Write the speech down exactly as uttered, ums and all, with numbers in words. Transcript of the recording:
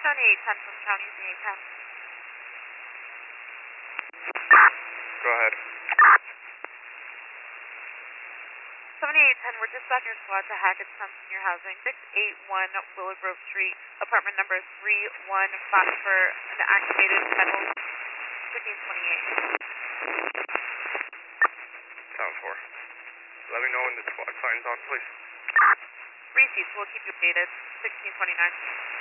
seventy-eight ten from County Z ten. Go ahead. seventy-eight ten, we're dispatching your squad to Hackett's Town Senior Housing, six eighty-one Willow Grove Street, apartment number three one five for an activated metal fifteen twenty-eight. Town four. Let me know when the squad signs on, please. Three seats, we'll keep you updated, sixteen twenty-nine.